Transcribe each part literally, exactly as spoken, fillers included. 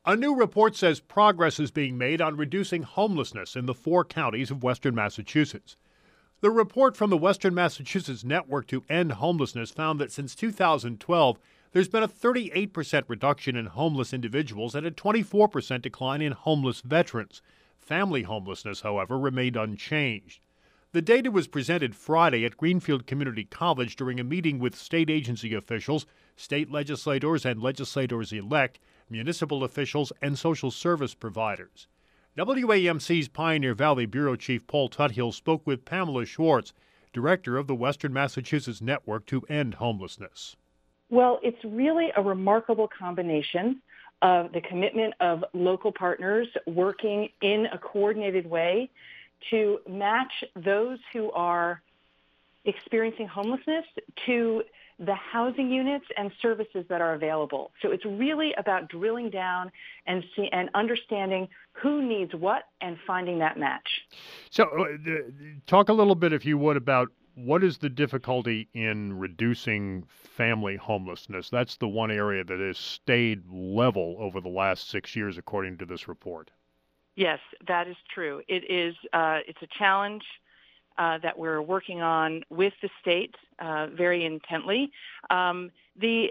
A new report says progress is being made on reducing homelessness in the four counties of western Massachusetts. The report from the Western Massachusetts Network to End Homelessness found that since two thousand twelve, there's been a thirty-eight percent reduction in homeless individuals and a twenty-four percent decline in homeless veterans. Family homelessness, however, remained unchanged. The data was presented Friday at Greenfield Community College during a meeting with state agency officials, state legislators and legislators-elect, municipal officials, and social service providers. W A M C's Pioneer Valley Bureau Chief Paul Tuthill spoke with Pamela Schwartz, director of the Western Massachusetts Network to End Homelessness. Well, it's really a remarkable combination of the commitment of local partners working in a coordinated way to match those who are experiencing homelessness to the housing units and services that are available. So it's really about drilling down and see, and understanding who needs what and finding that match. So uh, talk a little bit, if you would, about what is the difficulty in reducing family homelessness? That's the one area that has stayed level over the last six years, according to this report. Yes, that is true. It is. Uh, it's a challenge uh, that we're working on with the state uh, very intently. Um, the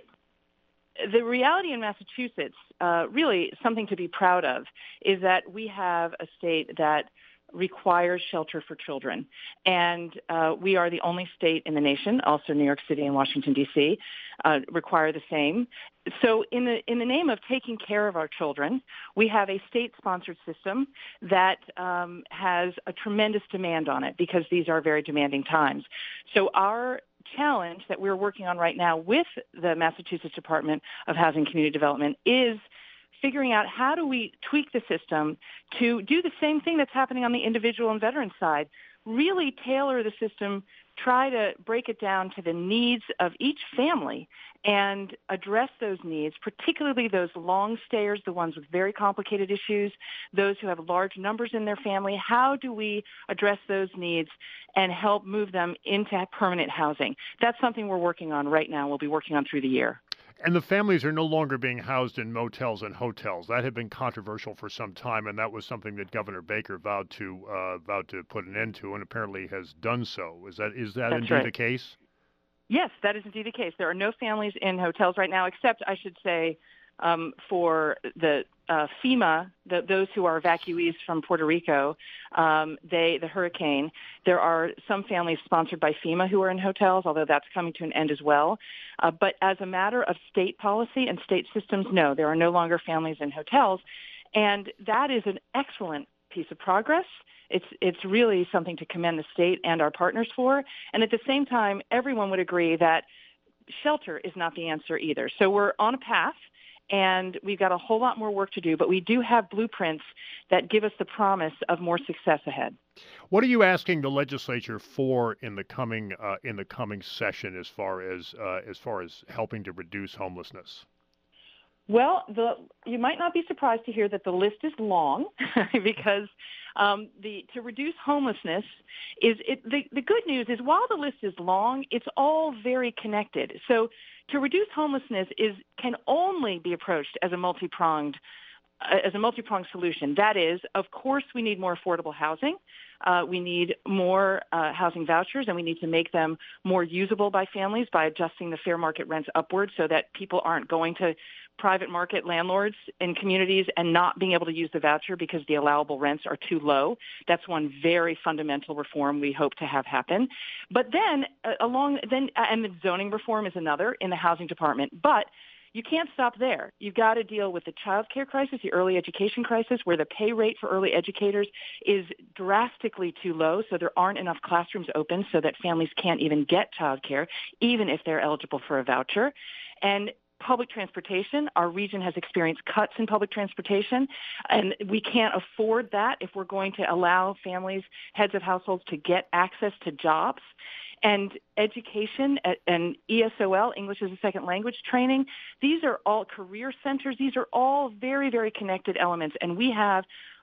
the reality in Massachusetts, uh, really something to be proud of, is that we have a state that requires shelter for children. And uh, we are the only state in the nation, also New York City and Washington, D C, uh, require the same. So in the in the name of taking care of our children, we have a state-sponsored system that um, has a tremendous demand on it because these are very demanding times. So our challenge that we're working on right now with the Massachusetts Department of Housing and Community Development is figuring out how do we tweak the system to do the same thing that's happening on the individual and veteran side, really tailor the system, try to break it down to the needs of each family and address those needs, particularly those long stayers, the ones with very complicated issues, those who have large numbers in their family. How do we address those needs and help move them into permanent housing? That's something we're working on right now. We'll be working on through the year. And the families are no longer being housed in motels and hotels. That had been controversial for some time, and that was something that Governor Baker vowed to uh, vowed to put an end to, and apparently has done so. Is that is that That's indeed right. the case? Yes, that is indeed the case. There are no families in hotels right now, except, I should say, um, for the uh, FEMA, the, those who are evacuees from Puerto Rico, um, they the hurricane. There are some families sponsored by FEMA who are in hotels, although that's coming to an end as well. Uh, but as a matter of state policy and state systems, no, there are no longer families in hotels. And that is an excellent piece of progress. It's it's really something to commend the state and our partners for. And at the same time, everyone would agree that shelter is not the answer either. So we're on a path, and we've got a whole lot more work to do, but we do have blueprints that give us the promise of more success ahead. What are you asking the legislature for in the coming uh, in the coming session, as far as uh, as far as helping to reduce homelessness? Well, the, you might not be surprised to hear that the list is long because um, the to reduce homelessness is it, the, the good news is while the list is long, it's all very connected. So to reduce homelessness is can only be approached as a multi-pronged uh, as a multi-pronged solution. That is, of course, we need more affordable housing. Uh, we need more uh, housing vouchers, and we need to make them more usable by families by adjusting the fair market rents upward so that people aren't going to private market landlords in communities and not being able to use the voucher because the allowable rents are too low. That's one very fundamental reform we hope to have happen. But then uh, along then uh, and the zoning reform is another in the housing department. But you can't stop there. You've got to deal with the child care crisis, the early education crisis, where the pay rate for early educators is drastically too low, so there aren't enough classrooms open so that families can't even get child care, even if they're eligible for a voucher. And public transportation, our region has experienced cuts in public transportation, and we can't afford that if we're going to allow families, heads of households, to get access to jobs. And education and E S O L, English as a Second Language training, these are all career centers. These are all very, very connected elements. And we have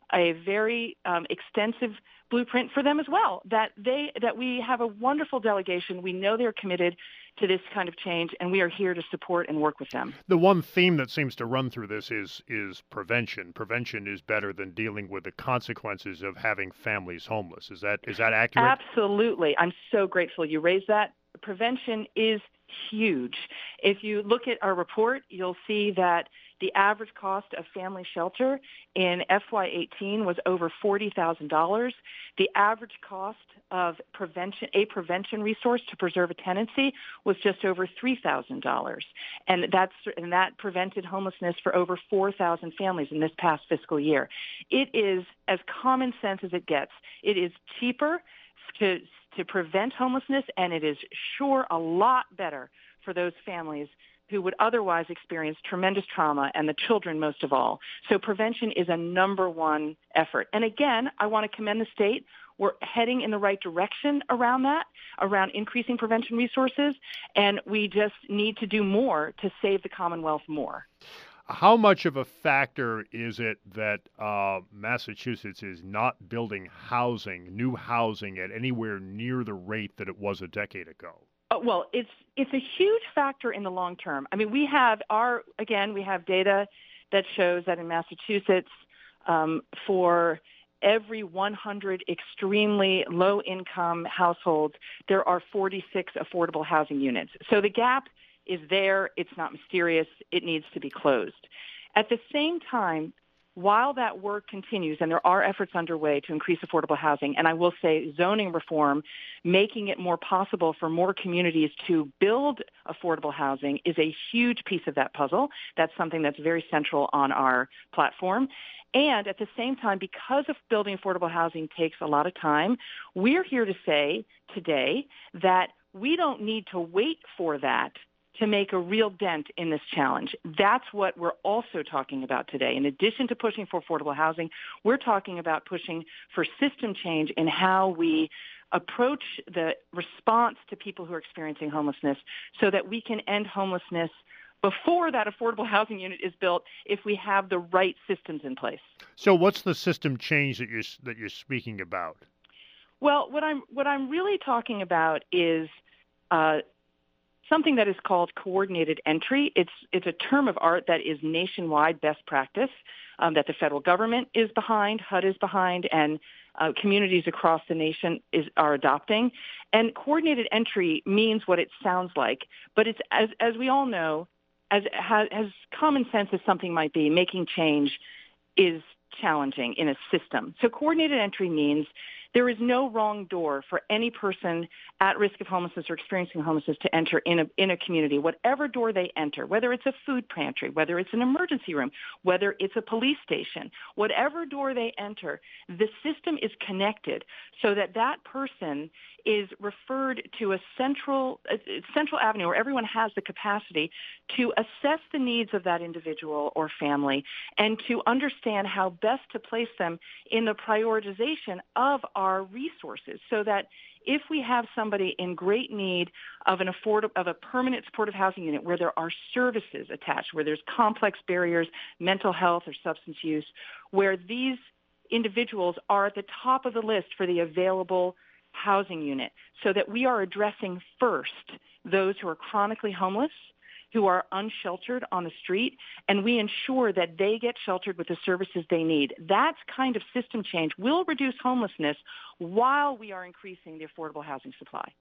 a very um, extensive blueprint for them as well. That they that we have a wonderful delegation. We know they're committed to this kind of change, and we are here to support and work with them. The one theme that seems to run through this is is prevention. Prevention is better than dealing with the consequences of having families homeless. Is that is that accurate? Absolutely. I'm so grateful you raised that. Prevention is huge. If you look at our report, you'll see that the average cost of family shelter in F Y eighteen was over forty thousand dollars. The average cost of prevention, a prevention resource to preserve a tenancy was just over three thousand dollars. And that's and that prevented homelessness for over four thousand families in this past fiscal year. It is as common sense as it gets. It is cheaper to to prevent homelessness, and it is sure a lot better for those families who would otherwise experience tremendous trauma, and the children most of all. So prevention is a number one effort. And again, I want to commend the state. We're heading in the right direction around that, around increasing prevention resources, and we just need to do more to save the Commonwealth more. How much of a factor is it that uh, Massachusetts is not building housing, new housing, at anywhere near the rate that it was a decade ago? Uh, well, it's it's a huge factor in the long term. I mean, we have our again, we have data that shows that in Massachusetts, um, for every one hundred extremely low-income households, there are forty-six affordable housing units. So the gap is there. It's not mysterious. It needs to be closed. At the same time, while that work continues, and there are efforts underway to increase affordable housing, and I will say zoning reform, making it more possible for more communities to build affordable housing is a huge piece of that puzzle. That's something that's very central on our platform. And at the same time, because of building affordable housing takes a lot of time, we're here to say today that we don't need to wait for that to make a real dent in this challenge. That's what we're also talking about today. In addition to pushing for affordable housing, we're talking about pushing for system change in how we approach the response to people who are experiencing homelessness so that we can end homelessness before that affordable housing unit is built if we have the right systems in place. So what's the system change that you're, that you're speaking about? Well, what I'm, what I'm really talking about is uh, something that is called coordinated entry. It's it's a term of art that is nationwide best practice um, that the federal government is behind, H U D is behind, and uh, communities across the nation is are adopting. And coordinated entry means what it sounds like, but it's as as we all know, as as common sense as something might be, making change is challenging in a system. So coordinated entry means there is no wrong door for any person at risk of homelessness or experiencing homelessness to enter in a in a community. Whatever door they enter, whether it's a food pantry, whether it's an emergency room, whether it's a police station, whatever door they enter, the system is connected so that that person is referred to a central a central avenue where everyone has the capacity to assess the needs of that individual or family and to understand how best to place them in the prioritization of our resources so that if we have somebody in great need of an affordable, of a permanent supportive housing unit where there are services attached, where there's complex barriers, mental health or substance use, where these individuals are at the top of the list for the available housing unit, so that we are addressing first those who are chronically homeless, who are unsheltered on the street, and we ensure that they get sheltered with the services they need. That kind of system change will reduce homelessness while we are increasing the affordable housing supply.